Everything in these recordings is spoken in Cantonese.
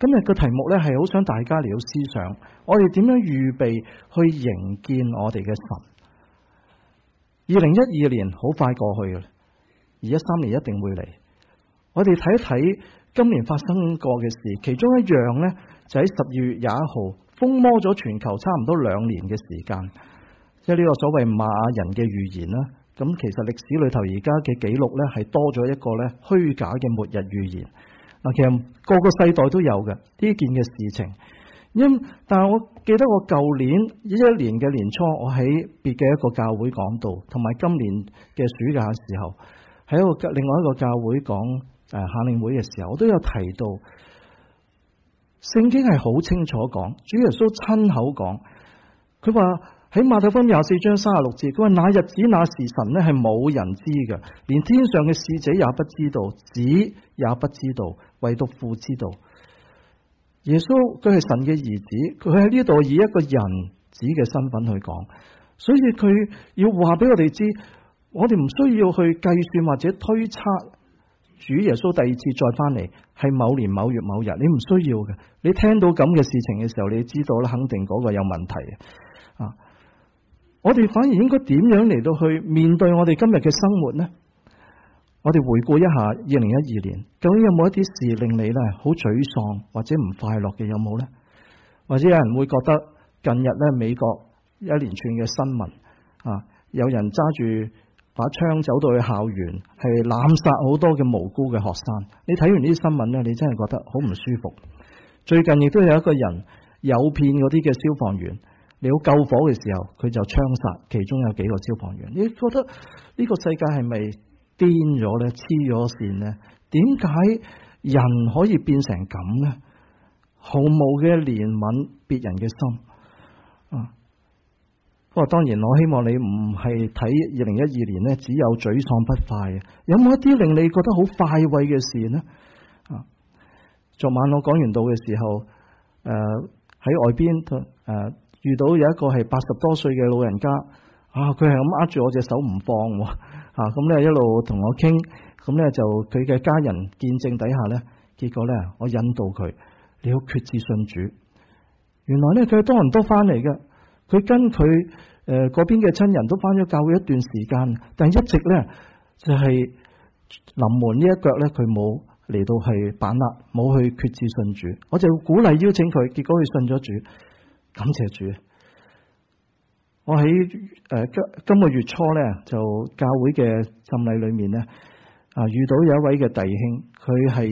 今日嘅題目呢，係好想大家嚟到思想，我哋點樣預備去迎見我哋嘅神。2012年好快過去嘅，而2013年一定會嚟。我哋睇一睇今年發生過嘅事，其中一樣呢，就喺12月21號風魔咗全球差唔多2年嘅時間，即係呢個所謂瑪雅人嘅預言啦。咁其實歷史裏頭而家嘅記錄呢，係多咗一個呢虛假嘅末日預言。嗱，其實個個世代都有嘅呢件嘅事情。但係我記得我舊年2011年嘅年初，我喺別嘅一個教會講道，同埋今年嘅暑假嘅時候，喺另外一個教會講夏令會嘅時候，我都有提到聖經係好清楚講，主耶穌親口講，佢話喺馬太福音24章36節，佢話那日子那時辰呢，係冇人知嘅，連天上嘅使者也不知道，子也不知道，唯獨父知道。耶穌佢係神嘅兒子，佢喺呢度以一個人子嘅身份去講，所以佢要話俾我哋知，我哋唔需要去計算或者推測主耶穌第二次再翻嚟係某年某月某日，你唔需要嘅。你聽到咁嘅事情嘅時候，你知道啦，肯定嗰個有問題啊！我哋反而應該點樣嚟到去面對我哋今日嘅生活呢？我哋回顧一下2012年，究竟有冇一啲事令你咧好沮喪或者唔快樂嘅？有冇呢？或者有人會覺得近日咧美國一連串嘅新聞啊，有人揸住把槍走到去校園，係濫殺好多嘅無辜嘅學生。你睇完呢啲新聞咧，你真係覺得好唔舒服。最近亦都有一個人誘騙嗰啲嘅消防員，你要救火嘅時候，佢就槍殺其中有幾個消防員。你覺得呢個世界係咪癲咗咧？黐咗線咧？點解人可以變成咁咧？毫無嘅憐憫別人嘅心啊！不過當然，我希望你唔係睇2012年咧，只有沮喪不快。有冇一啲令你覺得好快慰嘅事呢？啊！昨晚我講完道嘅時候，喺外邊遇到有一個係80多歲嘅老人家啊，佢係咁握住我隻手唔放。咁咧一路同我傾，咁咧就佢嘅家人見證底下咧，結果咧我引導佢，你要決志信主。原來咧佢係多倫多翻嚟嘅，佢跟佢嗰邊嘅親人都翻咗教會一段時間，但係一直咧就係臨門呢一腳咧，佢冇嚟到係把握，冇去決志信主。我就鼓勵邀請佢，結果佢信咗主，感謝主。我喺今個月初咧，就教會嘅浸禮裏面咧，遇到有一位嘅弟兄，佢係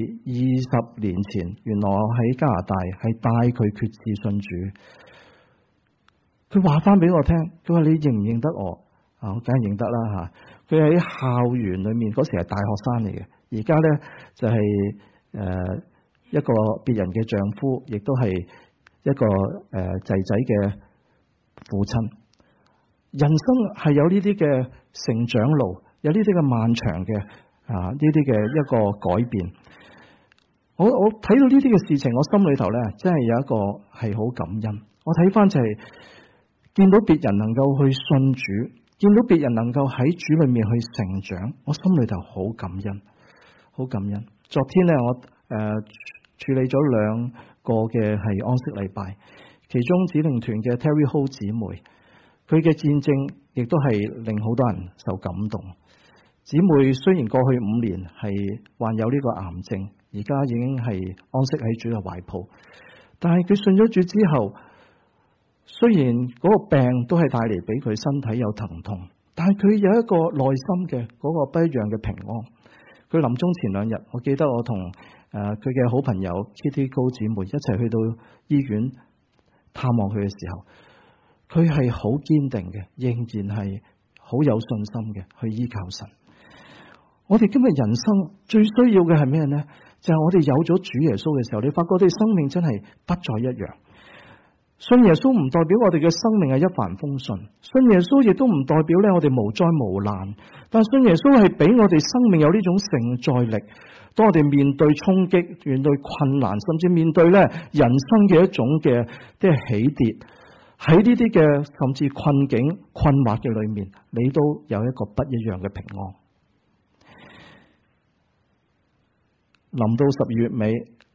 20年前，原來我喺加拿大係帶佢決志信主。佢話翻俾我聽，佢話你認唔認得我？我梗係認得啦吓。佢喺校園裏面嗰時係大學生嚟嘅，而家咧就係一個別人嘅丈夫，亦都係一個仔仔嘅父親。人生係有呢啲嘅成長路，有呢啲嘅漫長嘅呢啲嘅一個改變。我睇到呢啲嘅事情，我心裏頭咧真係有一個係好感恩。我睇翻就係見到別人能夠去信主，見到別人能夠喺主裏面去成長，我心裏頭好感恩，好感恩。昨天咧我處理咗2個嘅係安息禮拜，其中指令團嘅 Terry Ho 姊妹。佢嘅見證亦都係令好多人受感動。姊妹雖然過去5年係患有呢個癌症，而家已經係安息喺主嘅懷抱，但係佢信咗主之後，雖然嗰個病都係帶嚟俾佢身體有疼痛，但係佢有一個內心嘅嗰個不一樣嘅平安。佢臨終前2日，我記得我同佢嘅好朋友 Kitty 高姊妹一齊去到醫院探望佢嘅時候，佢係好堅定嘅，仍然係好有信心嘅去依靠神。我哋今日人生最需要嘅係咩呢？就係我哋有咗主耶穌嘅時候，你發覺我哋生命真係不再一樣。信耶穌唔代表我哋嘅生命係一帆風順，信耶穌亦都唔代表咧我哋無災無難。但信耶穌係俾我哋生命有呢種承載力。當我哋面對衝擊、面對困難，甚至面對咧人生嘅一種嘅即係起跌。喺呢啲嘅甚至困境、困惑嘅裏面，你都有一個不一樣嘅平安。臨到12月尾，你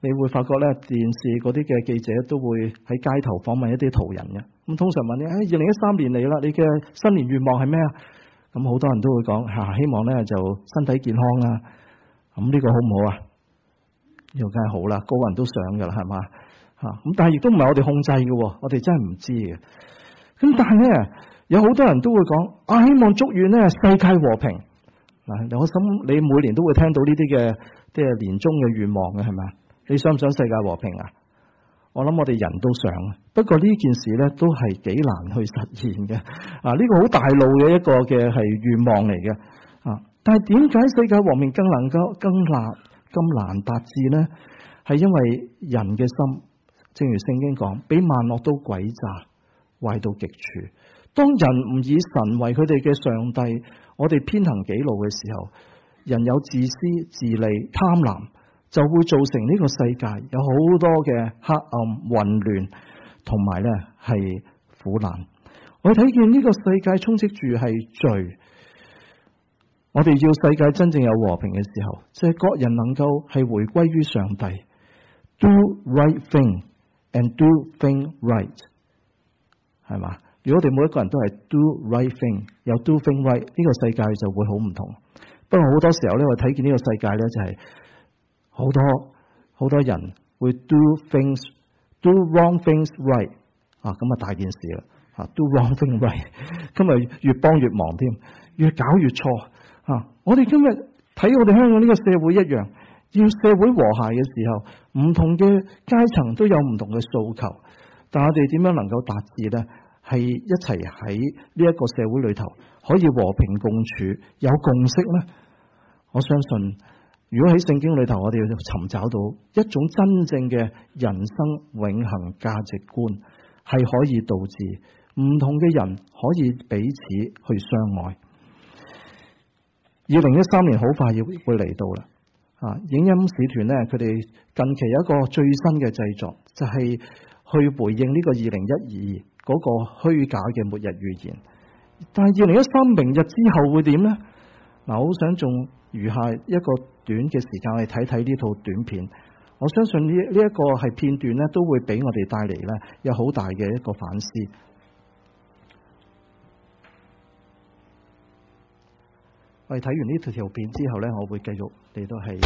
你會發覺咧，電視嗰啲嘅記者都會喺街頭訪問一啲途人嘅。咁通常問你，2013年嚟啦，你嘅新年願望係咩啊？咁好多人都會講希望咧就身體健康啦。咁呢個好唔好啊？呢個梗係好啦，個個人都想噶啦，係嘛？咁但係亦都唔係我哋控制嘅，我哋真係唔知嘅。咁但係咧，有好多人都會講希望祝願咧世界和平。嗱，我諗你每年都會聽到呢啲嘅即係年終嘅願望嘅，係咪啊？你想唔想世界和平啊？我諗我哋人都想，不過呢件事咧都係幾難去實現嘅。呢個好大路嘅一個嘅係願望嚟嘅。但係點解世界和平更能夠咁難達至呢？係因為人嘅心，正如聖經講，比萬惡都詭詐，壞到極處。當人唔以神為佢哋嘅上帝，我哋偏行己路嘅時候，人有自私自利貪婪，就會造成呢個世界有好多嘅黑暗混亂，同埋咧係苦難。我睇見呢個世界充斥住係罪，我哋要世界真正有和平嘅時候，即係各人能夠係回歸於上帝 ，do right thing and do thing right， 係嘛？如果我哋每一個人都係 do right thing， 又 do thing right， 呢個世界就會好唔同。不過好多時候咧，我睇見呢個世界咧就係好多人會 do wrong things right， 咁啊大件事啦，do wrong thing right， 今日越幫越忙添，越搞越錯。我哋今日睇我哋香港呢個社會一樣，要社會和諧嘅時候，唔同嘅階層都有唔同嘅訴求，但我哋點樣能夠達至呢？係一齊喺呢一個社會裏頭可以和平共處，有共識呢？我相信，如果喺聖經裏頭，我哋要尋找到一種真正嘅人生永恆價值觀，係可以導致唔同嘅人可以彼此去相愛。2013年好快要會嚟到啦，影音使團咧，佢哋近期有一個最新嘅製作，就係去回應呢個2012嗰個虛假嘅末日預言。但係2013明日之後會點呢？我好想仲餘下一個短嘅時間，我哋睇睇呢套短片。我相信呢一個係片段咧，都會俾我哋帶嚟咧有好大嘅一個反思。我哋睇完呢條片之後咧，我會繼續嚟到係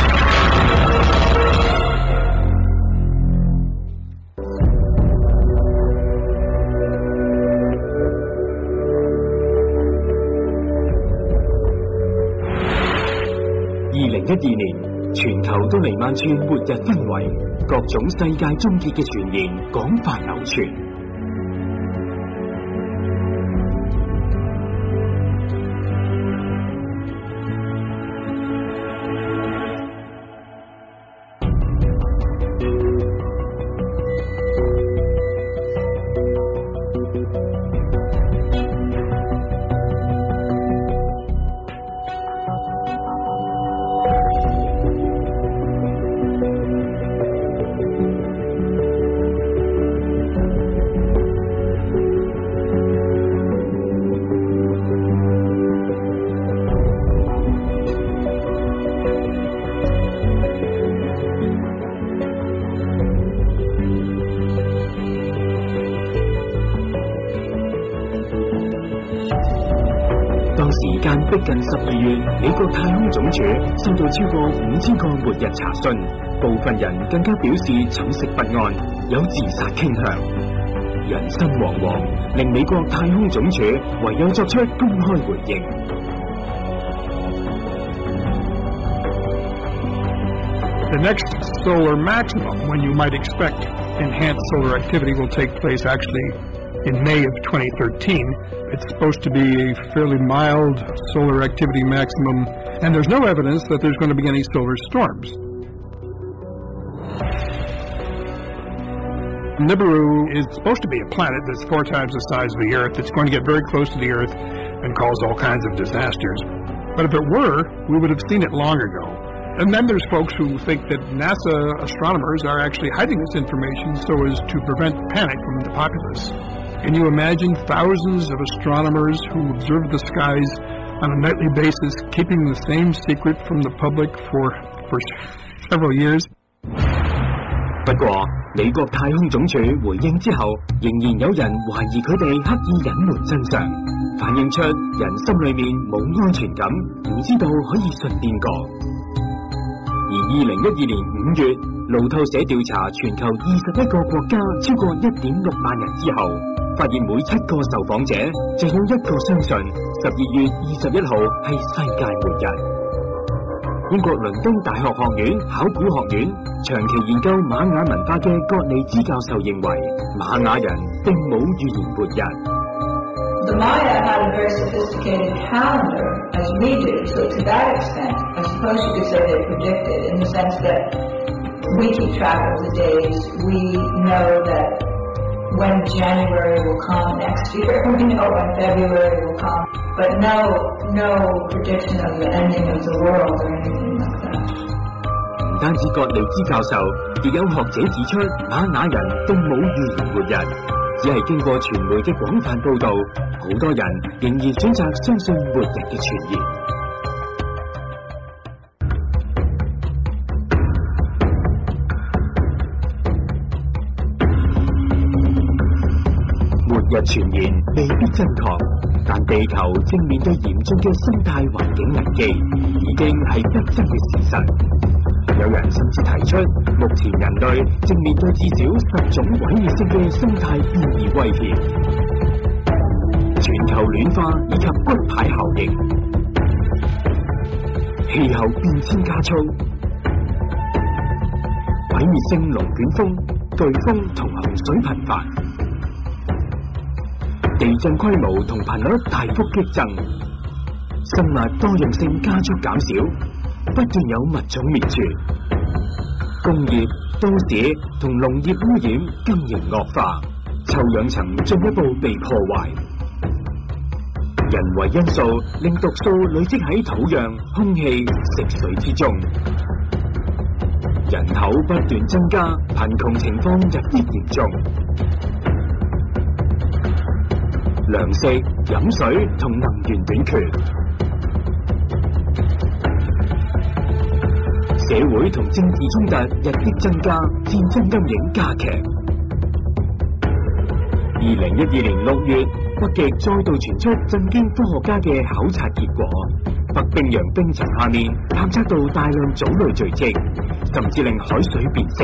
2012年，全球都彌漫住末日氛圍，各種世界終結嘅傳言廣泛流傳。時間逼近12月，美國太空總署收到超過5000個末日查詢，部分人更加表示寢食不安，有自殺傾向。人心惶惶，令美國太空總署唯有作出公開回應。 The next solar maximum, when you might expect enhanced solar activity, will take place actually in May of 2013. It's supposed to be a fairly mild solar activity maximum, and there's no evidence that there's going to be any solar storms. Nibiru is supposed to be a planet that's 4 times the size of the Earth. It's going to get very close to the Earth and cause all kinds of disasters. But if it were, we would have seen it long ago. And then there's folks who think that NASA astronomers are actually hiding this information so as to prevent panic from the populace. Can you imagine thousands of astronomers who observe the skies on a nightly basis, keeping the same secret from the public for several years? 不過美國太空總署回應之後，仍然有人懷疑佢哋刻意隱瞞真相，反映出人心裏面冇安全感，唔知道可以信邊個。而2012年5月，路透社調查全球21個國家超過 1.6 萬人之後，發現每7個受訪者就有1個相信12月21號係世界末日。英國倫敦大學學院考古學院長期研究瑪雅文化嘅葛利茲教授認為，瑪雅人並冇預言末日。 The Maya had a very sophisticated calendar, as we do, so to that extent, I suppose you could say they predicted, in the sense that we keep track of the days, we know that when January will come next year, we know when February will come, but no prediction of the ending of the world or anything like that. 唔單止葛利茲教授，亦有學者指出，瑪雅人並冇預言末日，只係經過傳媒嘅廣泛報導，好多人仍然選擇相信末日嘅傳言。末日傳言未必真確，但地球正面對嚴重嘅生態環境危機，已經係不爭嘅事實。有人甚至提出，目前人類正面對至少10種毀滅性嘅生態變異威脅，全球暖化以及骨牌效應、氣候變遷加速、毀滅性龍捲風、颶風同洪水頻發、地震規模同頻率大幅激增，生物多樣性加速減少，不斷有物種滅絕，工業、都市同農業污染更形惡化，臭氧層進一步被破壞，人為因素令毒素累積喺土壤、空氣、食水之中，人口不斷增加，貧窮情況日益嚴重，糧食、飲水同能源短缺，社會同政治衝突日益增加，戰爭陰影加劇。2012年6月，北極再度傳出震驚科學家嘅考察結果，北冰洋冰層下面探測到大量藻類聚積，甚至令海水變色。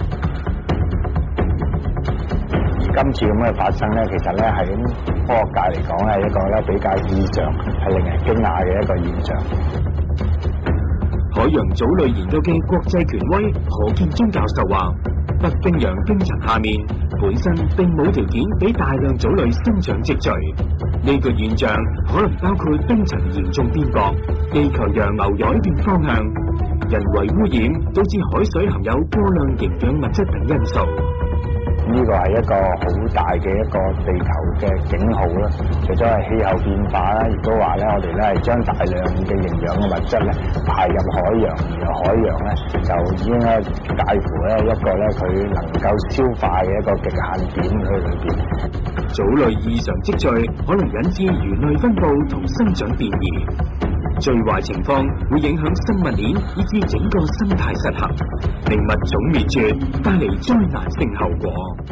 今次咁嘅發生咧，其實咧喺科學界嚟講係一個咧比較異常，係令人驚訝嘅一個現象。 海洋藻類研究嘅國際權威何建中教授話，北冰洋冰層下面本身並冇條件俾大量藻類生長積聚，呢個現象可能包括冰層嚴重變薄、地球洋流改變方向、人為污染導致海水含有過量營養物質等因素。 呢個係一個好大嘅一個地球嘅警號啦，除咗係氣候變化啦，亦都話咧我哋咧係將大量嘅營養嘅物質咧排入海洋，而海洋咧就已經咧介乎咧一個咧佢能夠消化嘅一個極限點去裏邊。 藻類異常積聚可能引致魚類分布同生長變異，最壞情況會影響生物鏈以至整個生態失衡，令物種滅絕，帶嚟災難性後果。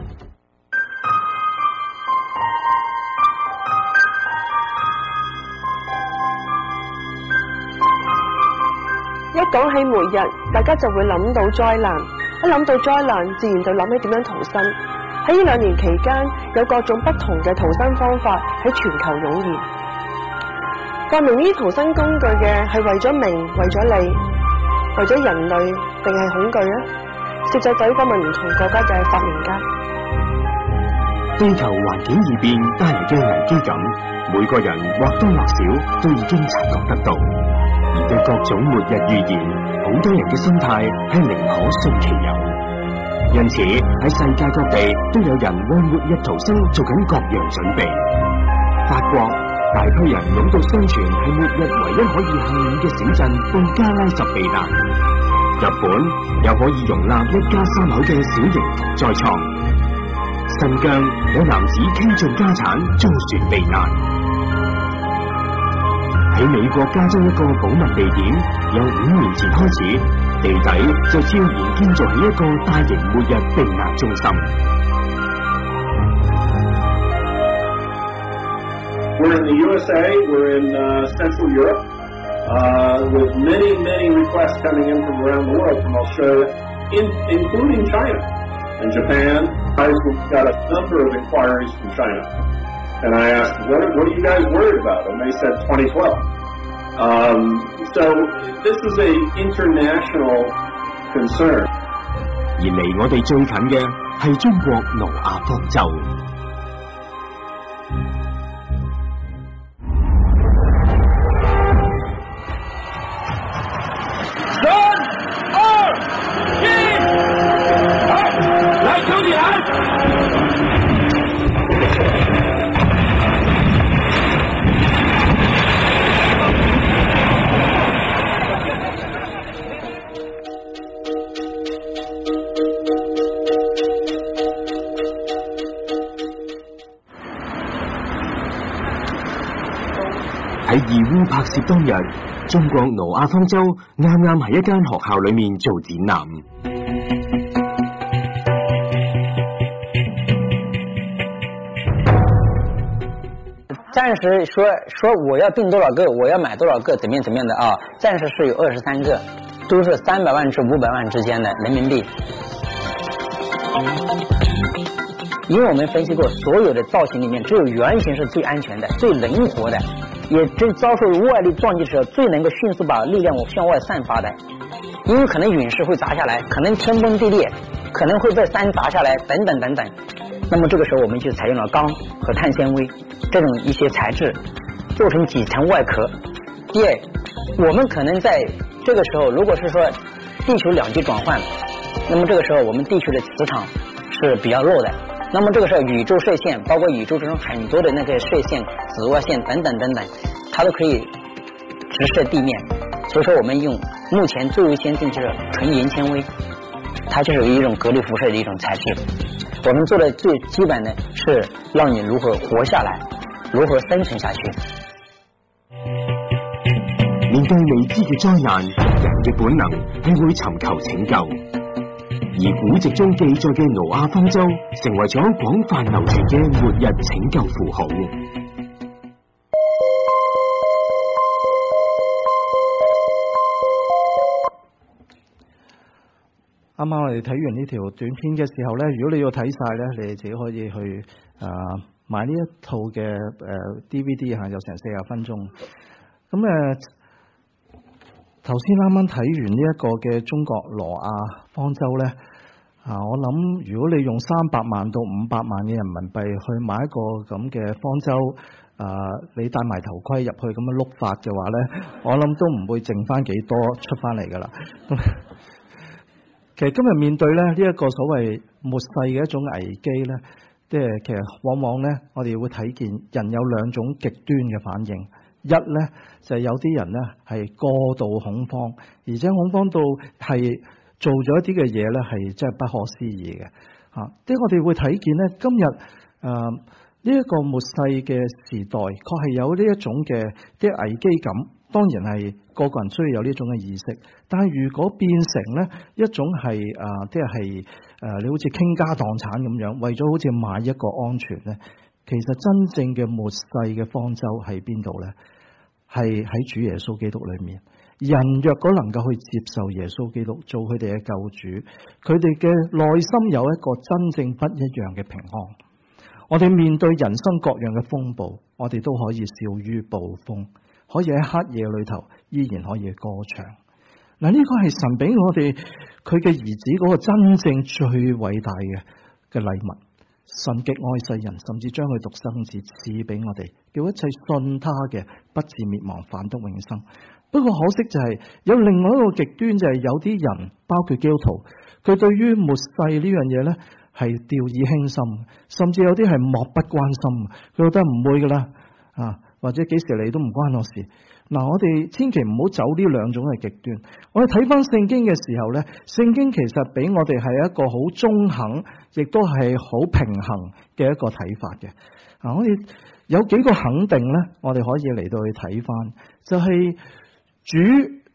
一講起末日，大家就會諗到災難，一諗到災難，自然就諗起點樣逃生。喺呢2年期間，有各種不同嘅逃生方法喺全球湧現。發明呢啲逃生工具嘅係為咗名，為咗利，為咗人類，定係恐懼呢？攝製隊訪問唔同國家嘅發明家。 地球環境異變帶嚟嘅危機感，每個人或多或少都已經察覺得到。而對各種末日預言，好多人嘅心態係寧可信其有。因此喺世界各地都有人為末日逃生做緊各樣準備。法國大批人湧到相傳係末日唯一可以幸免嘅小鎮布加拉什避難。日本有可以容納1家3口嘅小型防災倉。新疆有男子傾盡家產租船避難。喺美國加州一個保密地點，由5年前開始， 地底就悄然建造起一個大型末日避難中心。 We're in the USA, we're in Central Europe, with many requests coming in from around the world, from Australia, including China and Japan. We've got a number of inquiries from China. And I asked, what are you guys worried about? And they said 2012. So this is a international concern. 而離我哋最近嘅係中國挪亞方舟。喺義烏拍攝當日，中國挪亞方舟啱啱喺一間學校裏面做展覽。 暂时说我要订多少个，我要买多少个，怎么样的啊？暂时是有23个，都是300万至500万之间的人民币。因为我们分析过，所有的造型里面，只有圆形是最安全的、最灵活的，也真遭受外力撞击的时候，最能够迅速把力量向外散发的。因为可能陨石会砸下来，可能天崩地裂，可能会被山砸下来，等等。那么这个时候，我们就采用了钢和碳纤维这种一些材质，做成几层外壳。第二，我们可能在这个时候，如果是说地球两极转换，那么这个时候我们地球的磁场是比较弱的。那么这个时候宇宙射线，包括宇宙之中很多的那个射线、紫外线等等，它都可以直射地面。所以说我们用目前最为先进就是纯盐纤维，它就是一种隔离辐射的一种材质。我们做的最基本的是让你如何活下来，如何生存下去。 面對未知嘅災難，人嘅本能係會尋求拯救。而古籍中記載嘅挪亞方舟成為咗廣泛流傳嘅末日拯救符號。 啱啱我哋睇完呢條短片嘅時候呢，如果你要睇晒呢，你哋自己可以去買呢一套嘅DVD 嚇，有成40分鐘。咁頭先啱啱睇完呢一個嘅中國挪亞方舟呢，我諗如果你用300萬到500萬嘅人民幣去買一個咁嘅方舟，你戴埋頭盔入去咁樣碌法嘅話呢，我諗都唔會剩翻幾多出翻嚟㗎啦。其實今日面對咧呢一個所謂末世嘅一種危機呢，即係其實往往呢，我哋會睇見人有兩種極端嘅反應。一呢，就係有啲人呢係過度恐慌，而且恐慌到係做咗一啲嘅嘢呢係真係不可思議嘅。即係我哋會睇見呢，今日呢一個末世嘅時代，確係有呢一種嘅啲危機感。當然係個人需要有呢種嘅意識，但係如果變成呢一種係即係你好似傾家蕩產咁樣，為咗好似買一個安全呢，其實真正嘅末世嘅方舟喺邊度呢？係喺主耶穌基督裏面。人若果能夠去接受耶穌基督做佢哋嘅救主，佢哋嘅內心有一個真正不一樣嘅平安。我哋面對人生各樣嘅風暴，我哋都可以笑於暴風，可以喺黑夜裏頭依然可以歌唱。嗱，呢個係神俾我哋佢嘅兒子嗰個真正最偉大嘅禮物。神極愛世人，甚至將佢獨生子賜俾我哋，叫一切信他嘅不至滅亡，反得永生。不過可惜就係有另外一個極端，就係有啲人，包括基督徒，佢對於末世呢樣嘢呢係掉以輕心，甚至有啲係漠不關心，佢覺得唔會噶啦，或者幾時嚟都唔關我事。嗱，我哋千祈唔好走呢兩種嘅極端。我哋睇翻聖經嘅時候呢，聖經其實俾我哋係一個好中肯，亦都係好平衡嘅一個睇法嘅。我哋有幾個肯定呢，我哋可以嚟到去睇翻，就係主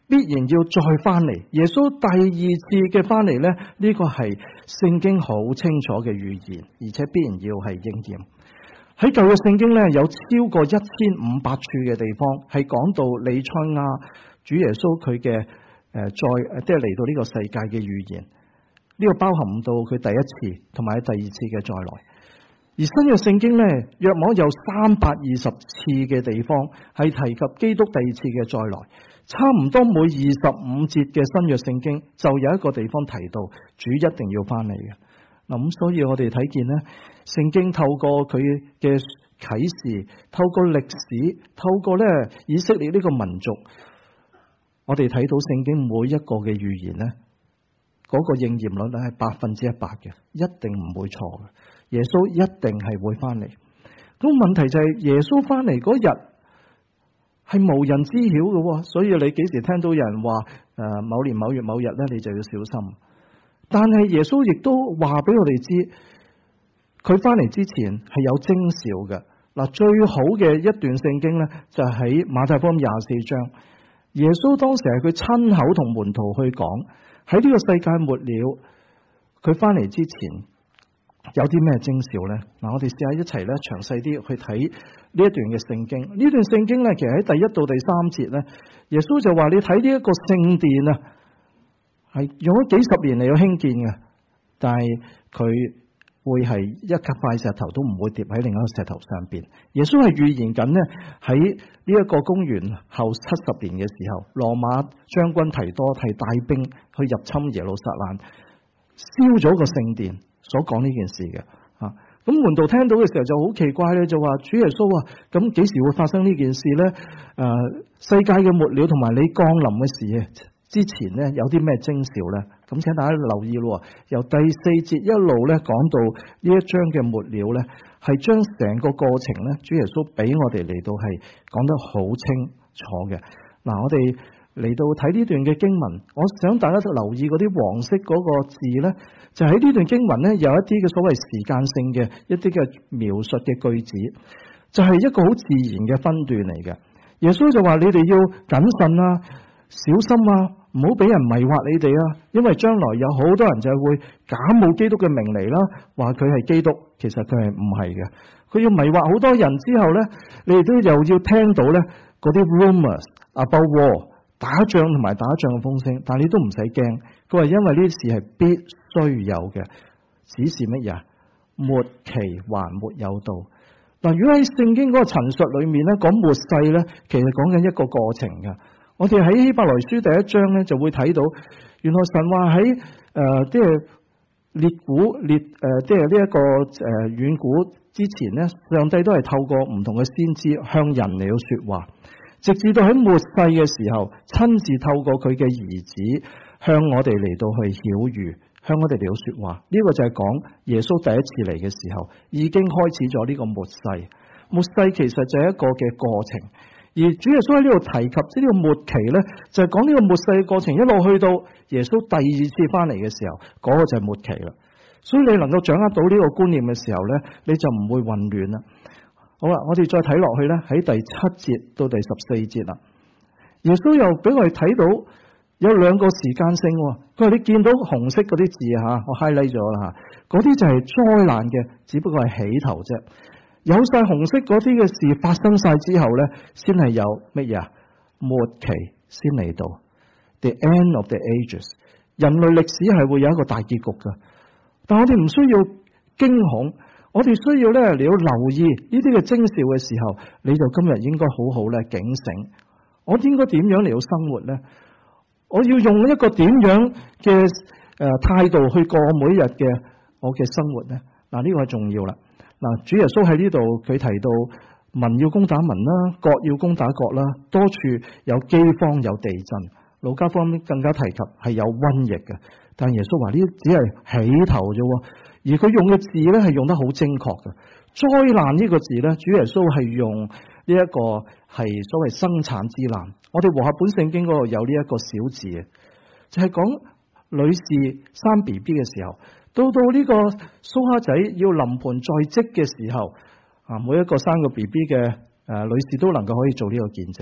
必然要再翻嚟。耶穌第二次嘅翻嚟呢，呢個係聖經好清楚嘅預言，而且必然要係應驗。喺舊約聖經呢，有超過1500處嘅地方係講到彌賽亞主耶穌佢嘅即係嚟到呢個世界嘅預言。呢個包含到佢第一次同埋第二次嘅再來。而新約聖經呢，約莫有320次嘅地方係提及基督第二次嘅再來。差唔多每25節嘅新約聖經就有一個地方提到主一定要翻嚟嘅。咁所以我哋睇見呢，聖經透過佢嘅啟示，透過歷史，透過呢以色列呢個民族，我哋睇到聖經每一個嘅預言呢，嗰個應驗率係100%嘅，一定唔會錯嘅。耶穌一定係會翻嚟。咁問題就係耶穌翻嚟嗰日係無人知曉嘅，所以你幾時聽到有人話某年某月某日咧，你就要小心。但係耶穌亦都話俾我哋知，佢翻嚟之前係有徵兆嘅。嗱，最好嘅一段聖經咧，就喺馬太福音24章。耶穌當時係佢親口同門徒去講，喺呢個世界末了，佢翻嚟之前有啲咩徵兆呢？嗱，我哋試下一齊咧詳細啲去睇呢一段嘅聖經。呢段聖經咧，其實喺第1到第3節咧，耶穌就話：你睇呢一個聖殿啊，係用咗幾十年嚟到興建嘅，但係佢會係一塊石頭都唔會跌喺另一個石頭上邊。耶穌係預言緊呢，喺呢一個公元後70年嘅時候，羅馬將軍提多係帶兵去入侵耶路撒冷，燒咗個聖殿。所講呢件事嘅，咁門徒聽到嘅時候就好奇怪咧，就話：主耶穌啊，咁幾時會發生呢件事呢？世界嘅末了同埋你降臨嘅事之前呢，有啲咩徵兆呢？咁請大家留意咯，由第4節一路咧講到呢一章嘅末了呢，係將成個過程呢，主耶穌俾我哋嚟到係講得好清楚嘅。嗱，我哋嚟到睇呢段嘅經文，我想大家都留意嗰啲黃色嗰個字呢，就喺呢段經文呢，有一啲嘅所謂時間性嘅一啲嘅描述嘅句子，就係一個好自然嘅分段嚟嘅。耶穌就話：你哋要謹慎啊，小心啊，唔好俾人迷惑你哋啊，因為將來有好多人就係會假冒基督嘅名嚟啦，話佢係基督，其實佢係唔係嘅。佢要迷惑好多人之後呢，你哋都又要聽到呢嗰啲 rumors about war。打仗同埋打仗嘅風聲，但係你都唔使驚。佢話因為呢啲事係必須有嘅，只是乜嘢？末期還沒有到。嗱，如果喺聖經嗰個陳述裏面咧，講末世咧，其實講緊一個過程㗎。我哋喺希伯來書第1章咧，就會睇到，原來神話喺即係列古即係呢一個遠古之前咧，上帝都係透過唔同嘅先知向人嚟到說話。直至到喺末世嘅時候，親自透過佢嘅兒子向我哋嚟到去曉諭，向我哋嚟到說話。呢個就係講耶穌第一次嚟嘅時候，已經開始咗呢個末世。末世其實就係一個嘅過程，而主耶穌喺呢度提及呢個末期呢，就係講呢個末世嘅過程，一路去到耶穌第二次翻嚟嘅時候，嗰個就係末期啦。所以你能夠掌握到呢個觀念嘅時候呢，你就唔會混亂啦。好啦，我哋再睇落去咧，喺第7節到第14節啦。耶穌又俾我哋睇到有2個時間性。佢話你見到紅色嗰啲字吓，我 highlight 咗啦吓，嗰啲就係災難嘅，只不過係起頭啫。有晒紅色嗰啲嘅事發生晒之後咧，先係有乜嘢啊？末期先嚟到 ，the end of the ages。人類歷史係會有一個大結局噶，但我哋唔需要驚恐。我哋需要咧，你要留意呢啲嘅徵兆嘅時候，你就今日應該好好咧警醒。我應該點樣嚟到生活呢？我要用一個點樣嘅態度去過每一日嘅我嘅生活呢？嗱，呢個係重要啦。嗱，主耶穌喺呢度佢提到民要攻打民啦，國要攻打國啦，多處有饑荒有地震。路加福音更加提及係有瘟疫嘅，但耶穌話呢啲只係起頭啫。而佢用嘅字咧係用得好精確嘅。災難呢個字咧，主耶穌係用呢一個係所謂生產之難。我哋和合本聖經嗰度有呢一個小字嘅，就係講女士生 BB 嘅時候，到呢個蘇蝦仔要臨盆在即嘅時候，每一個生個 BB 嘅女士都能夠可以做呢個見證。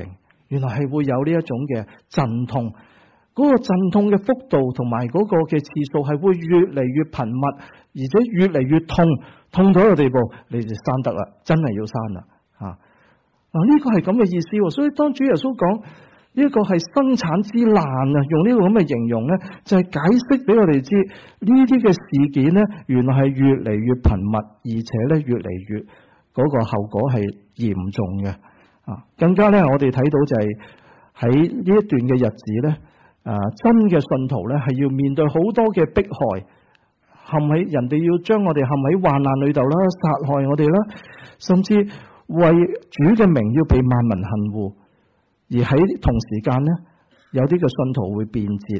原來係會有呢一種嘅陣痛，嗰個陣痛嘅幅度同埋嗰個嘅次數係會越嚟越頻密，而且越嚟越痛，痛到一個地步，你就生得啦，真係要生啦嗱，呢個係咁嘅意思喎。所以當主耶穌講呢一個係生產之難啊，用呢個咁嘅形容咧，就係解釋俾我哋知呢啲嘅事件咧，原來係越嚟越頻密，而且咧越嚟越嗰個後果係嚴重嘅更加咧，我哋睇到就係喺呢一段嘅日子咧，真嘅信徒咧係要面對好多嘅迫害，陷喺人哋要將我哋陷喺患難裏頭啦，殺害我哋啦，甚至為主嘅名要被萬民恨惡。而喺同時間咧，有啲嘅信徒會變節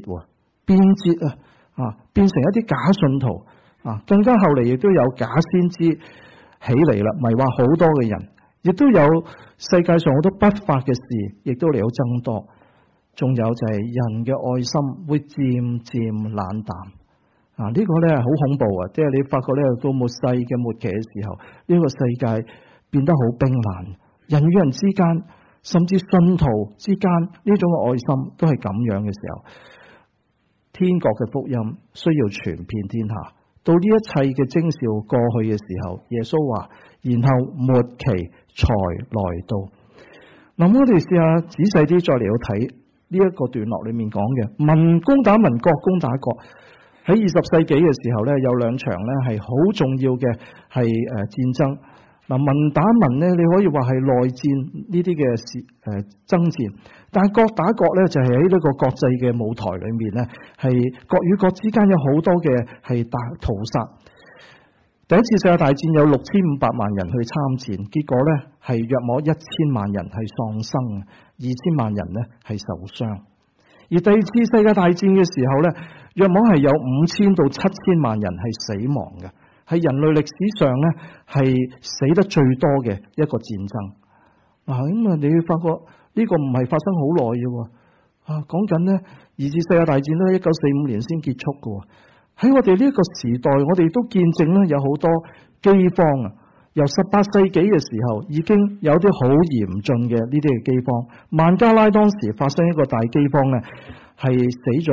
變成一啲假信徒更加後嚟亦都有假先知起嚟啦，迷惑好多嘅人，亦都有世界上好多不法嘅事，亦都嚟到增多。仲有就係人嘅愛心會漸漸冷淡呢個咧好恐怖即係你發覺咧到末世嘅末期嘅時候，呢個世界變得好冰冷，人與人之間，甚至信徒之間呢種嘅愛心都係咁樣嘅時候，天國嘅福音需要傳遍天下。到呢一切嘅徵兆過去嘅時候，耶穌話，然後末期才來到。嗱，我哋試下仔細啲再嚟到睇呢一個段落裏面講嘅民攻打民，國攻打國。喺20世紀嘅時候咧，有兩場咧係好重要嘅係戰爭。民打民咧，你可以話係內戰呢啲嘅爭戰，但係國打國咧就係喺呢個國際嘅舞台裏面咧，係國與國之間有好多嘅係屠殺。第一次世界大戰有6500萬人去參戰，結果咧係約莫1000萬人係喪生，2000萬人咧係受傷。而第二次世界大戰嘅時候咧，約莫係有5000到7000萬人係死亡嘅。係人類歷史上咧係死得最多嘅一個戰爭咁你會發覺呢個唔係發生好耐嘅講緊咧二次世界大戰咧1945年先結束嘅喺我哋呢一個時代，我哋都見證咧有好多饑荒由18世紀嘅時候已經有啲好嚴峻嘅呢啲嘅饑荒。孟加拉當時發生一個大饑荒咧，係死咗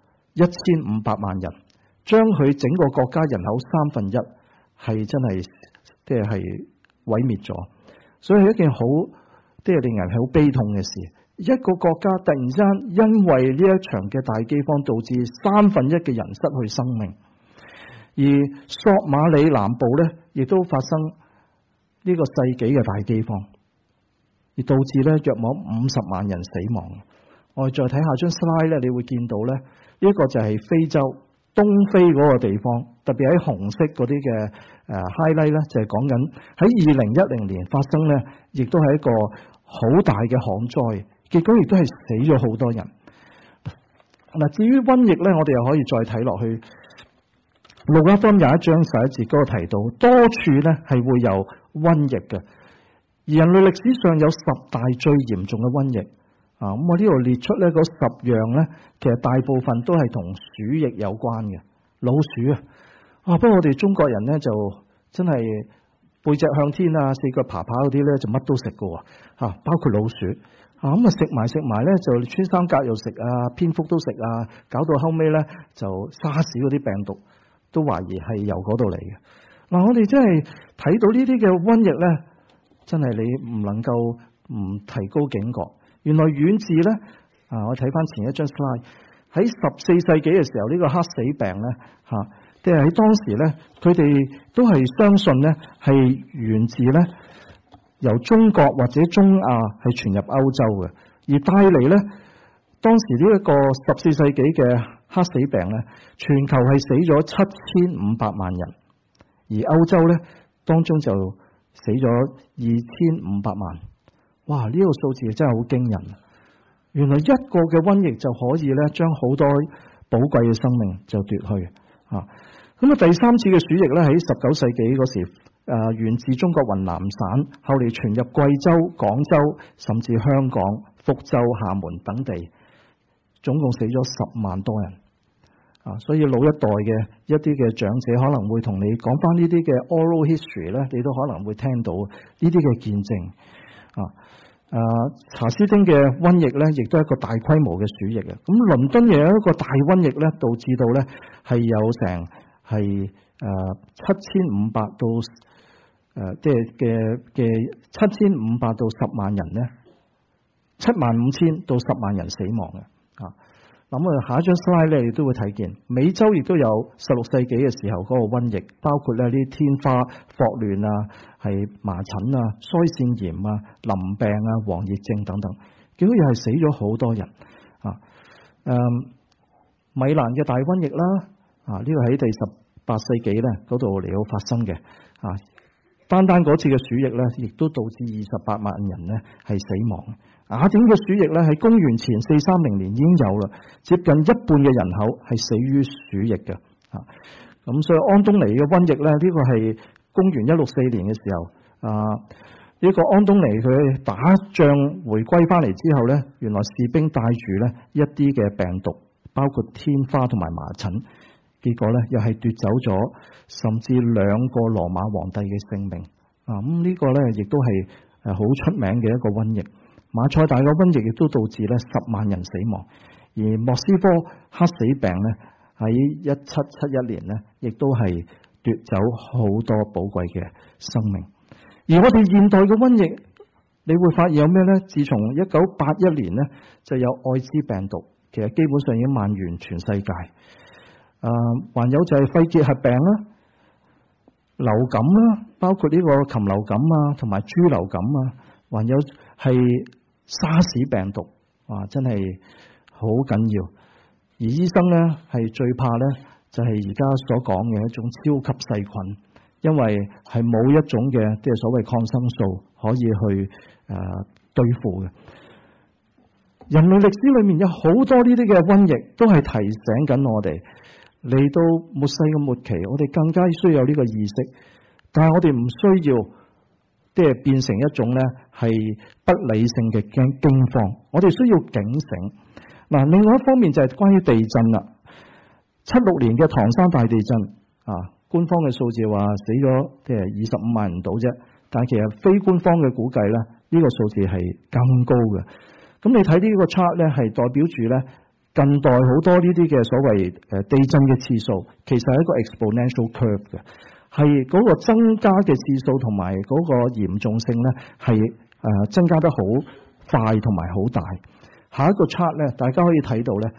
1500萬人。將佢整個國家人口1/3係真係係毀滅咗，所以係一件好令人係好悲痛嘅事。一個國家突然之間因為呢一場嘅大饑荒，導致1/3嘅人失去生命。而索馬里南部咧，亦都發生呢個世紀嘅大饑荒，而導致咧約莫50萬人死亡。我哋再睇下張 slide 咧，你會見到咧呢個就係非洲。東非嗰個地方，特別喺紅色嗰啲嘅highlight 咧，就係講緊喺2010年發生咧，亦都係一個好大嘅旱災，結果亦都係死咗好多人。至於瘟疫咧，我哋又可以再睇落去。路加福音21章11節嗰個提到，多處咧係會有瘟疫嘅，而人類歷史上有10大最嚴重嘅瘟疫。咁我呢度列出咧嗰10樣咧，其實大部分都係同鼠疫有關嘅。老鼠不過我哋中國人咧就真係背脊向天4腳爬爬嗰啲咧就乜都食㗎包括老鼠咁食埋咧就穿山甲又食蝙蝠都食搞到後尾咧就沙士嗰啲病毒都懷疑係由嗰度嚟嘅。我哋真係睇到呢啲嘅瘟疫咧，真係你唔能夠唔提高警覺。原來遠至咧，我睇翻前一張 slide， 喺14世紀嘅時候，呢個黑死病咧，即係喺當時咧，佢哋都係相信咧係源自咧由中國或者中亞係傳入歐洲嘅，而帶嚟咧當時呢一個14世紀嘅黑死病咧，全球係死咗7500萬人，而歐洲咧當中就死咗2500萬。哇！呢個數字真係好驚人。原來一個嘅瘟疫就可以咧將好多寶貴嘅生命就奪去咁第三次嘅鼠疫咧喺19世紀嗰時源自中國雲南省，後嚟傳入貴州、廣州，甚至香港、福州、廈門等地，總共死咗10萬多人所以老一代嘅一啲嘅長者可能會同你講翻呢啲嘅 oral history 咧，你都可能會聽到呢啲嘅見證查斯丁嘅瘟疫咧，亦都係一個大規模嘅鼠疫嘅。咁倫敦又有一個大瘟疫咧，導致到咧係有成係7500到即係嘅7500到10萬人咧，75000到10萬人死亡嘅。咁下一張 slide 咧，亦都會睇見美洲亦都有16世紀嘅時候嗰個瘟疫，包括咧啲天花、霍亂啊、係麻疹啊、腮腺炎啊、淋病啊、黃熱症等等，結果又係死咗好多人米蘭嘅大瘟疫啦，呢個喺第18世紀咧嗰度嚟到發生嘅單嗰次嘅鼠疫咧，亦都導致28萬人咧係死亡。雅典嘅鼠疫咧喺公元前430年已經有啦，接近一半嘅人口係死於鼠疫嘅。咁所以安東尼嘅瘟疫咧，呢個係公元164年嘅時候，呢個安東尼佢打仗回歸翻嚟之後咧，原來士兵帶住咧一啲嘅病毒，包括天花同埋麻疹，結果咧又係奪走咗甚至2個羅馬皇帝嘅性命。咁呢個咧亦都係好出名嘅一個瘟疫。馬賽大嘅瘟疫亦都導致咧10萬人死亡，而莫斯科黑死病咧喺1771年咧，亦都係奪走好多寶貴嘅生命。而我哋現代嘅瘟疫，你會發現有咩咧？自從1981年咧就有愛滋病毒，其實基本上已經蔓延全世界。還有就係肺結核病啦、流感啦，包括呢個禽流感啊，同埋豬流感啊，還有係沙士病毒，真係好緊要。而醫生咧係最怕咧，就係而家所講嘅一種超級細菌，因為係冇一種嘅即係所謂抗生素可以去對付嘅。人類歷史裏面有好多呢啲嘅瘟疫，都係提醒緊我哋嚟到末世嘅末期，我哋更加需要有呢個意識，但係我哋唔需要即係變成一種咧係不理性嘅驚慌，我哋需要警醒。另外一方面就係關於地震啦。76年嘅唐山大地震官方嘅數字話死咗即係25萬人到啫，但係其實非官方嘅估計咧，呢個數字係更高嘅。咁你睇呢個 chart 咧，係代表住咧近代好多呢啲嘅所謂地震嘅次數，其實係一個 exponential curve 嘅。係嗰個增加嘅次數同埋嗰個嚴重性咧，係增加得好快同埋好大。下一個 chart 咧，大家可以睇到咧，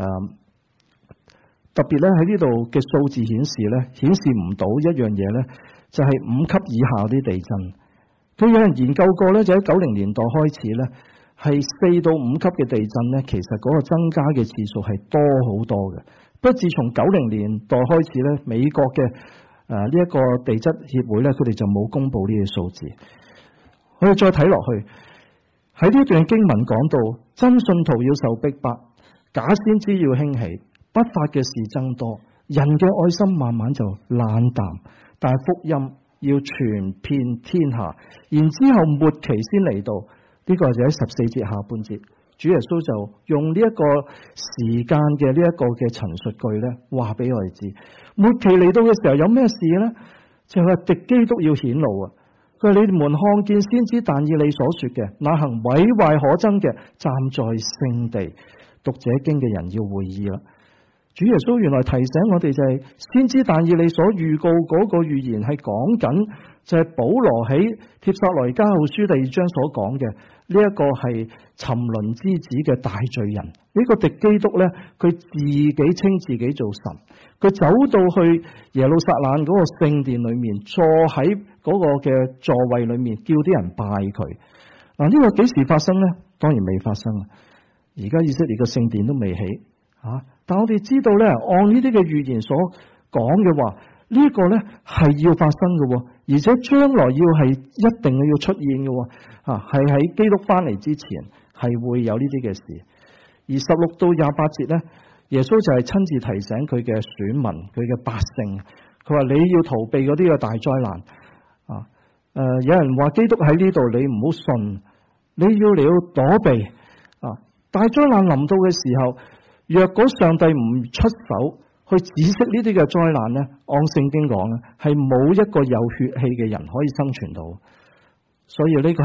特別咧喺呢度嘅數字顯示咧，顯示唔到一樣嘢咧，就係5級以下啲地震。佢有人研究過咧，就喺90年代開始咧，係4到5級嘅地震咧，其實嗰個增加嘅次數係多好多嘅。不過自從90年代開始咧，美國嘅呢一個地質協會咧，佢哋就冇公布呢啲數字。我哋再睇落去，喺呢段經文講到，真信徒要受逼迫，假先知要興起，不法嘅事增多，人嘅愛心慢慢就冷淡，但係福音要傳遍天下，然之後末期先嚟到。呢個就喺14節下半節，主耶穌就用呢一個時間嘅呢一個嘅陳述句咧，話俾我哋知，末期嚟到嘅時候有咩事咧？就係話敵基督要顯露啊！佢話你們看見先知但以理所說嘅，那行毀壞可憎嘅，站在聖地，讀這經嘅人要會意啦。主耶穌原來提醒我哋就係先知但以理所預告嗰個預言係講緊，就係保羅喺帖撒羅尼迦後書第2章所講嘅呢一個係沉淪之子嘅大罪人。呢個敵基督咧，佢自己稱自己做神，佢走到去耶路撒冷嗰個聖殿裏面，坐喺嗰個嘅座位裏面，叫啲人拜佢。呢個幾時發生咧？當然未發生啊！而家以色列嘅聖殿都未起但我哋知道咧，按呢啲嘅預言所講嘅話，呢個咧係要發生嘅，而且將來要係一定要出現嘅，係喺基督翻嚟之前係會有呢啲嘅事。而16到28節咧，耶穌就係親自提醒佢嘅選民、佢嘅百姓，佢話你要逃避嗰啲嘅大災難有人話基督喺呢度，你唔好信，你要嚟到躲避大災難臨到嘅時候。若果上帝唔出手去止息呢啲嘅災難咧，按聖經講咧，係冇一個有血氣嘅人可以生存到。所以呢個係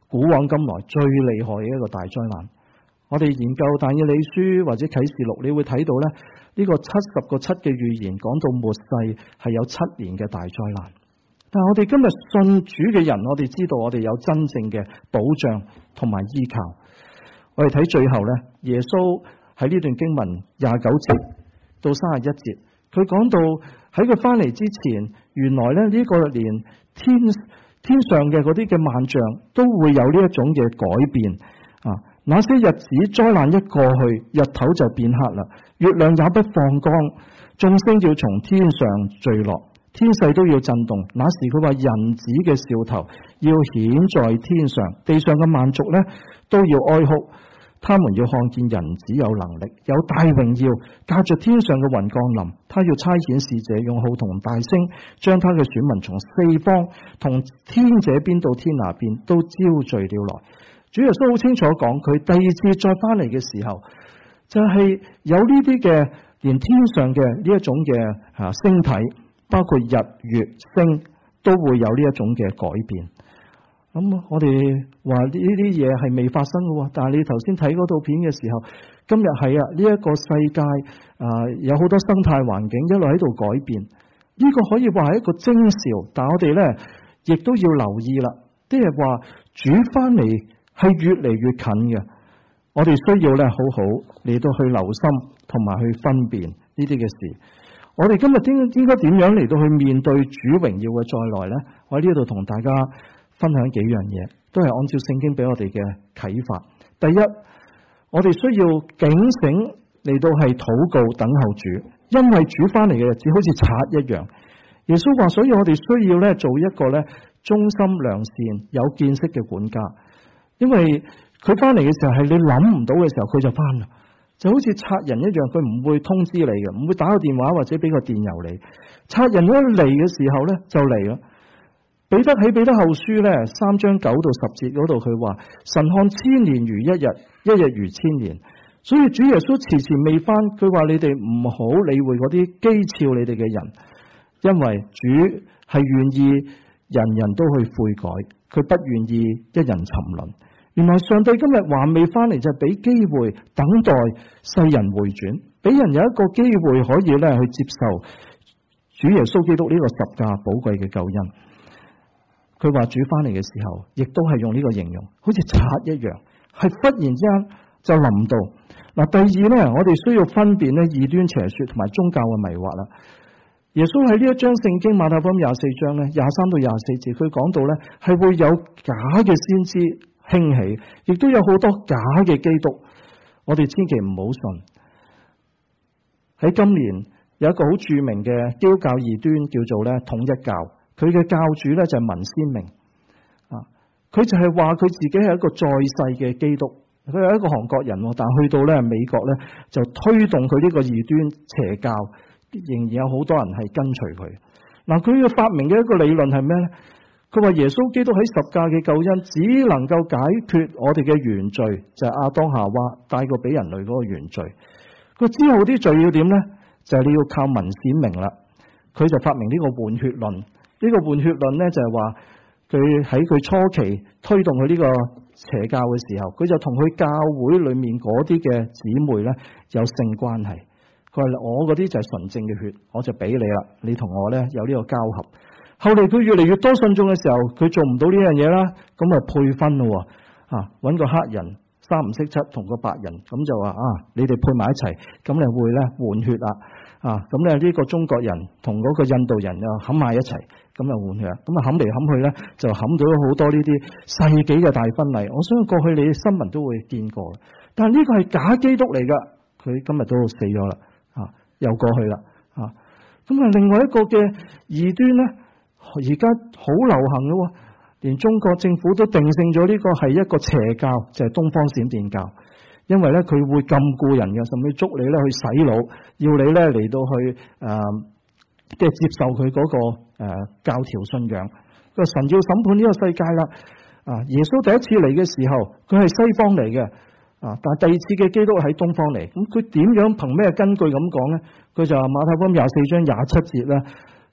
古往今來最厲害嘅一個大災難。我哋研究但以理書或者啟示錄，你會睇到咧呢個70個7嘅預言講到末世係有7年嘅大災難。但係我哋今日信主嘅人，我哋知道我哋有真正嘅保障同埋依靠。我哋睇最後咧，耶穌喺呢段經文29節到31節，佢講到喺佢翻嚟之前，原來咧呢個連天上嘅嗰啲嘅萬象都會有呢一種嘅改變啊！那些日子災難一過去，日頭就變黑啦，月亮也不放光，眾星要從天上墜落，天勢都要震動。那時佢話人子嘅兆頭要顯在天上，地上嘅萬族呢都要哀哭，他們要看見人子有能力，有大榮耀，駕着天上嘅雲降臨。他要差遣使者用號同大聲，將他嘅選民從四方，同天這邊到天那邊都招聚了來。主耶穌好清楚講，佢第二次再翻嚟嘅時候，就係有呢啲嘅連天上嘅呢一種嘅星體，包括日月星都會有呢一種嘅改變。咁我哋話呢啲嘢係未發生嘅，但係你頭先睇嗰套片嘅時候，今日係啊，呢一個世界有好多生態環境一路喺度改變，呢個可以話係一個徵兆，但係我哋咧亦都要留意啦，即係話主翻嚟係越嚟越近嘅，我哋需要咧好好嚟到去留心同埋去分辨呢啲嘅事。我哋今日應該點樣嚟到去面對主榮耀嘅再來呢？我喺呢度同大家分享幾樣嘢，都係按照聖經俾我哋嘅啟發。第一，我哋需要警醒嚟到係禱告等候主，因為主翻嚟嘅日子好似賊一樣。耶穌話，所以我哋需要咧做一個咧忠心良善有見識嘅管家。因為佢翻嚟嘅時候係你諗唔到嘅時候，佢就翻啦，就好似賊人一樣，佢唔會通知你嘅，唔會打個電話或者俾個電郵你。賊人一嚟嘅時候咧就嚟啦。彼得喺彼得後書咧3章9到10節嗰度，佢話神看千年如一日，一日如千年。所以主耶穌遲遲未翻，佢話你哋唔好理會嗰啲譏誚你哋嘅人，因為主係願意人人都去悔改，佢不願意一人沉淪。原來上帝今日還未翻嚟，就係俾機會等待世人回轉，俾人有一個機會可以咧去接受主耶穌基督呢個十架寶貴嘅救恩。佢話主翻嚟嘅時候，亦都係用呢個形容，好似賊一樣，係忽然之間就臨到。嗱，第二咧，我哋需要分辨咧異端邪說同埋宗教嘅迷惑啦。耶穌喺呢一章聖經馬太福音24章咧23到24節，佢講到咧係會有假嘅先知興起，亦都有好多假嘅基督，我哋千祈唔好信。喺今年有一個好著名嘅基督教異端叫做咧統一教，佢嘅教主咧就係文鮮明啊，佢就係話佢自己係一個在世嘅基督，佢係一個韓國人，但係去到咧美國咧就推動佢呢個異端邪教，仍然有好多人係跟隨佢。嗱，佢嘅發明嘅一個理論係咩咧？佢話耶穌基督喺十架嘅救恩只能夠解決我哋嘅原罪，就係亞當夏娃帶過俾人類嗰個原罪。佢之後啲罪要點咧？就係你要靠文鮮明啦。佢就發明呢個換血論。呢個換血論咧就係話佢喺佢初期推動佢呢個邪教嘅時候，佢就同佢教會裏面嗰啲嘅姊妹咧有性關係。佢話我嗰啲就係純正嘅血，我就俾你啦，你同我咧有呢個交合。後嚟佢越嚟越多信眾嘅時候，佢做唔到呢樣嘢啦，咁啊配婚咯，揾個黑人三唔識七同個白人，咁就話你哋配埋一齊，咁你會咧換血啦，咁咧呢個中國人同嗰個印度人又冚埋一齊，咁又換血，咁啊冚嚟冚去咧就冚到好多呢啲世紀嘅大婚禮。我相信過去你新聞都會見過，但係呢個係假基督嚟噶，佢今日都死咗啦，又過去啦，咁啊另外一個嘅異端咧。而家好流行咯，連中國政府都定性咗呢個係一個邪教，就係東方閃電教。因為咧佢會禁錮人嘅，甚至捉你咧去洗腦，要你咧嚟到去即係接受佢嗰個教條信仰。個神要審判呢個世界啦。耶穌第一次嚟嘅時候，佢係西方嚟嘅，但係第二次嘅基督喺東方嚟。咁佢點樣憑咩根據咁講咧？佢就話馬太福音24章27節咧。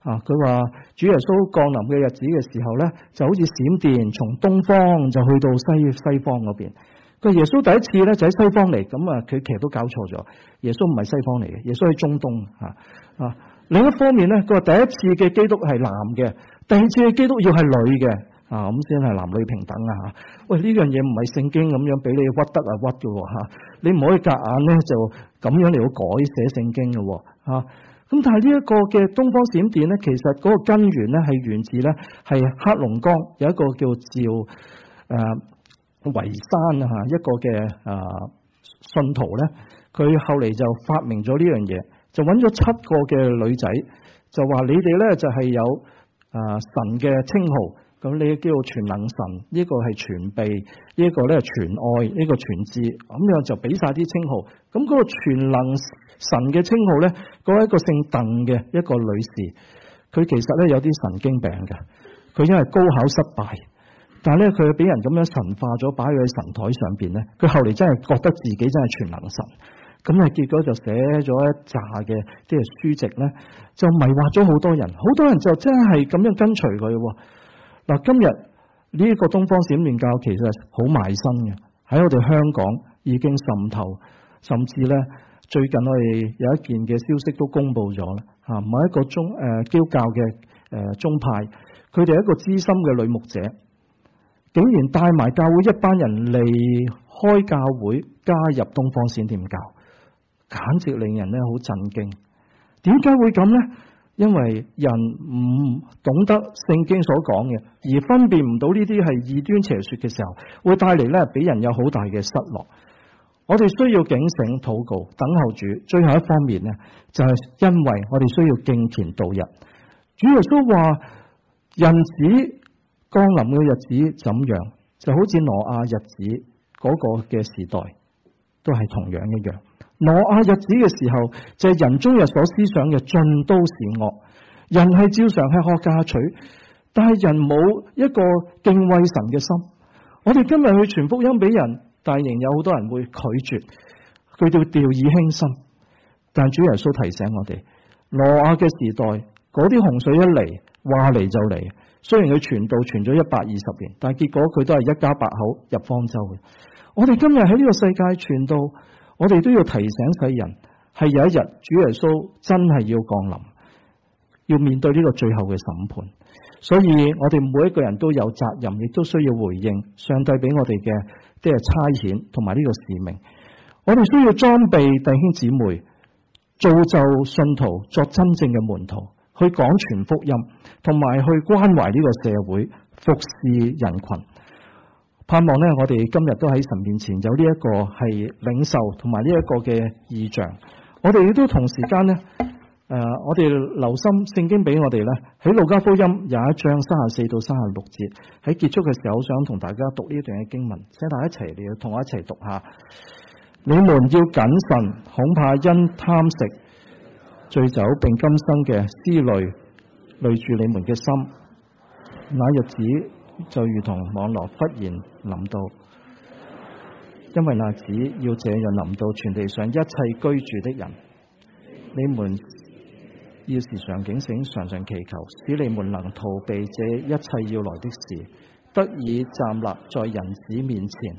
佢話主耶穌降臨嘅日子嘅時候咧，就好似閃電從東方就去到西方嗰邊。佢耶穌第一次咧就喺西方嚟，咁佢其實都搞錯咗。耶穌唔係西方嚟嘅，耶穌喺中東另一方面咧，佢話第一次嘅基督係男嘅，第二次嘅基督要係女嘅咁先係男女平等喂，呢樣嘢唔係聖經咁樣俾你屈得屈嘅你唔可以夾硬咧就咁樣嚟到改寫聖經嘅咁但係呢一個嘅東方閃電咧，其實嗰個根源咧係源自咧係黑龍江有一個叫趙維山一個嘅信徒咧，佢後嚟就發明咗呢樣嘢，就揾咗7個嘅女仔，就話你哋咧就係有神嘅稱號。咁你叫做全能神，呢個係全備，呢個咧全愛，呢個全智，咁樣就俾晒啲稱號。咁嗰個全能神嘅稱號咧，嗰一個姓鄧嘅一個女士，佢其實咧有啲神經病嘅，佢因為高考失敗，但係咧佢俾人咁樣神化咗，擺佢喺神台上邊咧，佢後嚟真係覺得自己真係全能神，咁結果就寫咗一紮嘅即係書籍咧，就迷惑咗好多人，好多人就真係咁樣跟隨佢。嗱，今日呢一個東方閃電教其實好埋身嘅，喺我哋香港已經滲透，甚至咧最近我哋有一件嘅消息都公布咗啦，某一個基督教嘅宗派，佢哋一個資深嘅女牧者，竟然帶埋教會一班人離開教會加入東方閃電教，簡直令人咧好震驚。點解會咁呢？因為人唔懂得聖經所講嘅，而分辨唔到呢啲係異端邪說嘅時候，會帶嚟咧俾人有好大嘅失落。我哋需要警醒、禱告、等候主。最後一方面呢，就係因為我哋需要敬虔度日。主耶穌話人子降臨嘅日子怎樣，就好似挪亞日子嗰個嘅時代都係同樣一樣。挪亞日子嘅時候，就係人終日所思想嘅盡都是惡，人係照常吃喝嫁娶，但係人冇一個敬畏神嘅心。我哋今日去傳福音俾人，但仍有好多人會拒絕，佢哋會掉以輕心。但主耶穌提醒我哋，挪亞嘅時代嗰啲洪水一嚟，話嚟就嚟。雖然佢傳道傳咗120年，但係結果佢都係一家8口入方舟嘅。我哋今日喺呢個世界傳道，我哋都要提醒世人，係有一日主耶穌真係要降臨，要面對呢個最後嘅審判。所以我哋每一個人都有責任，亦都需要回應上帝俾我哋嘅即係差遣同埋呢個使命。我哋需要裝備弟兄姊妹，造就信徒作真正嘅門徒，去講傳福音，同埋去關懷呢個社會，服侍人群。盼望咧，我哋今日都喺神面前有呢一個係領受同埋呢一個嘅異象。我哋亦都同時間咧，我哋留心聖經俾我哋咧，喺路加福音21章34到36節，喺結束嘅時候，想同大家讀呢一段嘅經文，請大家一齊嚟同我一齊讀下。你們要謹慎，恐怕因貪食、醉酒並今生嘅思慮累住你們嘅心，那日子就如同網羅忽然臨到，因為那子要這樣臨到全地上一切居住的人。你們要時常警醒，常常祈求，使你們能逃避這一切要來的事，得以站立在人子面前。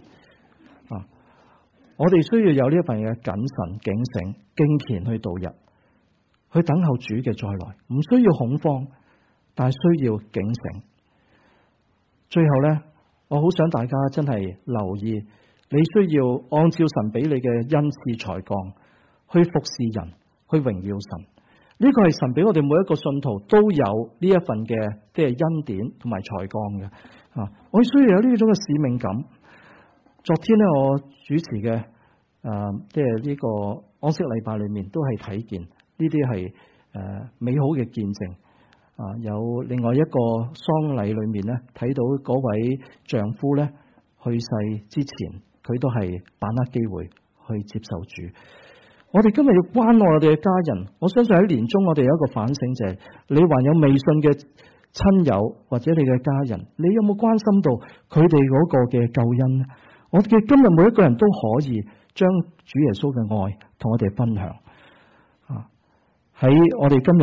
我哋需要有呢一份嘅謹慎、警醒、敬虔去度日，去等候主嘅再來，唔需要恐慌，但係需要警醒。最後呢，我好想大家真係留意，你需要按照神俾你嘅恩賜才幹去服侍人，去榮耀神。呢個係神俾我哋每一個信徒都有呢一份嘅即係恩典同埋才幹嘅。我需要有呢種嘅使命感。昨天呢，我主持嘅即係呢個安息禮拜裏面都係睇見呢啲係美好嘅見證。有另外一個喪禮裏面咧，睇到嗰位丈夫咧去世之前，佢都係把握機會去接受主。我哋今日要關愛我哋嘅家人，我相信喺年中我哋有一個反省，就係你還有未信嘅親友或者你嘅家人，你有冇關心到佢哋嗰個嘅救恩呢？我哋今日每一個人都可以將主耶穌嘅愛同我哋分享。喺我哋今日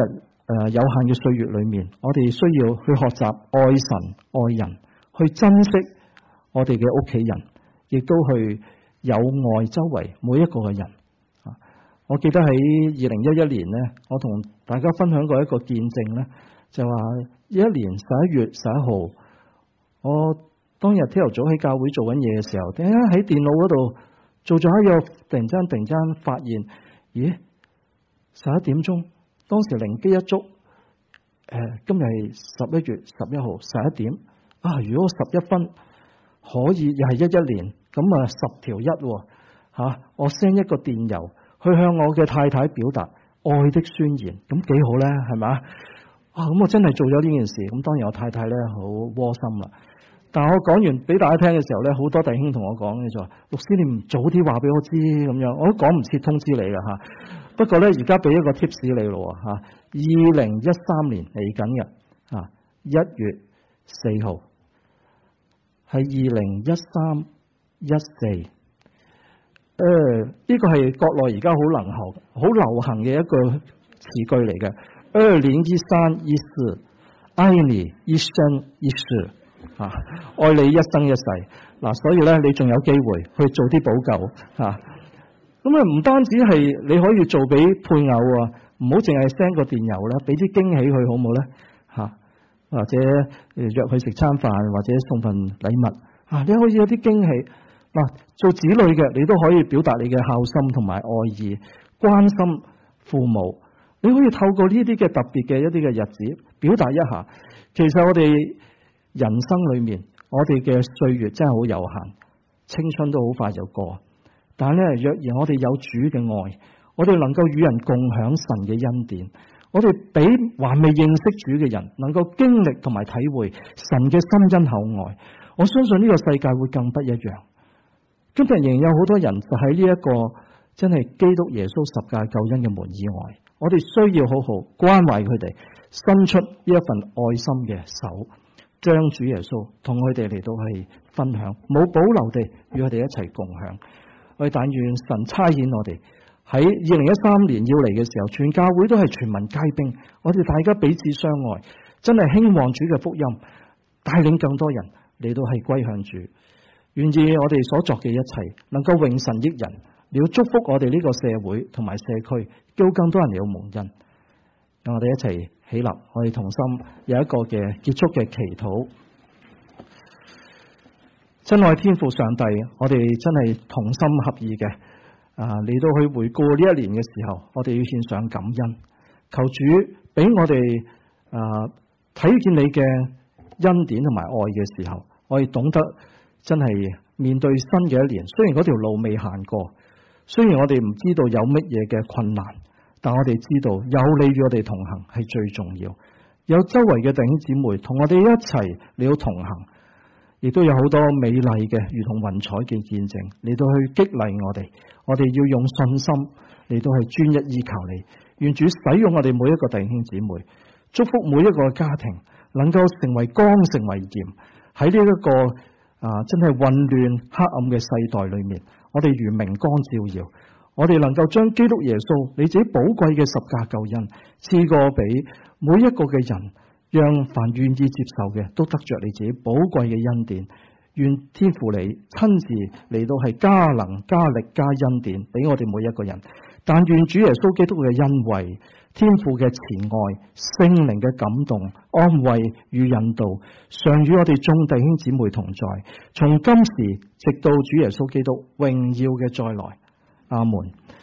有限嘅歲月裏面，我哋需要去學習愛神愛人，去珍惜我哋嘅屋企人，亦都去友愛周圍每一個嘅人。我記得喺2011年呢，我同大家分享過一個見證呢，就話11年11月11號，我當日朝頭早喺教會做緊嘢嘅時候，突然間喺電腦嗰度做咗一個，突然間發現，咦，11點鐘，當時靈機一觸，今日係11月11號11點，如果11分可以又係11年，咁10條1喎，我 send 一個電郵去向我嘅太太表達愛的宣言，咁幾好咧，係咪？咁我真係做咗呢件事，咁當然我太太咧好窩心啦。但係我講完俾大家聽嘅時候咧，好多弟兄同我講，就話牧師你唔早啲話俾我知咁樣，我都講唔切通知你㗎吓。不過咧而家俾一個 tips 你咯吓，2013年嚟緊嘅1月4號係2013、14。呢個係國內而家好流行嘅一個詞句嚟嘅。2013、14，愛你一生一世，愛你一生一世。所以咧，你仲有機會去做啲補救咁唔單止係你可以做俾配偶唔好淨係 send 個電郵啦，俾啲驚喜佢好唔好咧？或者約佢食餐飯，或者送份禮物你可以有啲驚喜。做子女嘅你都可以表達你嘅孝心同埋愛意，關心父母。你可以透過呢啲嘅特別嘅一啲嘅日子表達一下。其實我哋人生裏面，我哋嘅歲月真係好有限，青春都好快就過。但係咧，若然我哋有主嘅愛，我哋能夠與人共享神嘅恩典，我哋俾還未認識主嘅人能夠經歷同埋體會神嘅深恩厚愛，我相信呢個世界會更不一樣。今日仍然有好多人就喺呢一個真係基督耶穌十架救恩嘅門以外，我哋需要好好關懷佢哋，伸出呢一份愛心嘅手，將主耶穌同佢哋嚟到去分享，冇保留地與佢哋一齊共享。我哋但願神差遣我哋喺2013年要嚟嘅時候，全教會都係全民皆兵，我哋大家彼此相愛，真係興旺主嘅福音，帶領更多人嚟到係歸向主。願意我哋所作嘅一切能夠榮神益人，你要祝福我哋呢個社會同埋社區，叫更多人嚟到蒙恩。讓我哋一齊起立，我哋同心有一個嘅結束嘅祈禱。親愛天父上帝，我哋真係同心合意嘅嚟到去回顧呢一年嘅時候，我哋要獻上感恩，求主俾我哋睇見你嘅恩典同埋愛嘅時候，我哋懂得真係面對新嘅一年。雖然嗰條路未行過，雖然我哋唔知道有乜嘢嘅困難，但我哋知道有你與我哋同行係最重要。有周圍嘅弟兄姊妹同我哋一齊嚟到同行，亦都有好多美麗嘅如同雲彩嘅見證嚟到去激勵我哋。我哋要用信心嚟到去專一依靠你。願主使用我哋每一個弟兄姊妹，祝福每一個家庭能夠成為光，成為鹽。喺呢一個真係混亂黑暗嘅世代裏面，我哋如明光照耀，我哋能夠將基督耶穌你自己寶貴嘅十架救恩賜過俾每一個嘅人，讓凡願意接受嘅都得着你自己寶貴嘅恩典。願天父你親自嚟到係加能加力加恩典俾我哋每一個人。但願主耶穌基督嘅恩惠、天父嘅慈愛、聖靈嘅感動、安慰與引導，常與我哋眾弟兄姊妹同在，從今時直到主耶穌基督榮耀嘅再來。阿門。